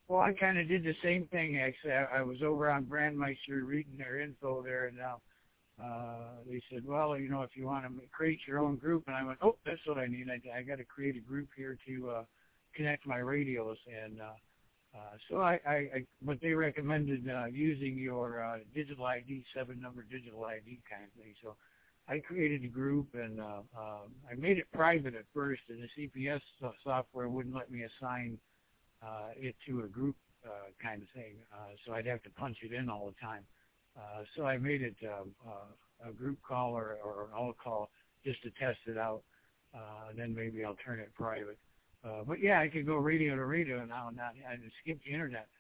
Well, I kind of did the same thing, actually. I was over on Brandmeister reading their info there, and they said, well, if you want to create your own group, and I went, oh, that's what I need. I got to create a group here to connect my radios, and so but they recommended using your digital ID, 7-number digital ID kind of thing. So I created a group, and I made it private at first, and the CPS software wouldn't let me assign it to a group kind of thing, so I'd have to punch it in all the time. So I made it a group call or an all call just to test it out. Then maybe I'll turn it private. But yeah, I could go radio to radio now and skip the internet.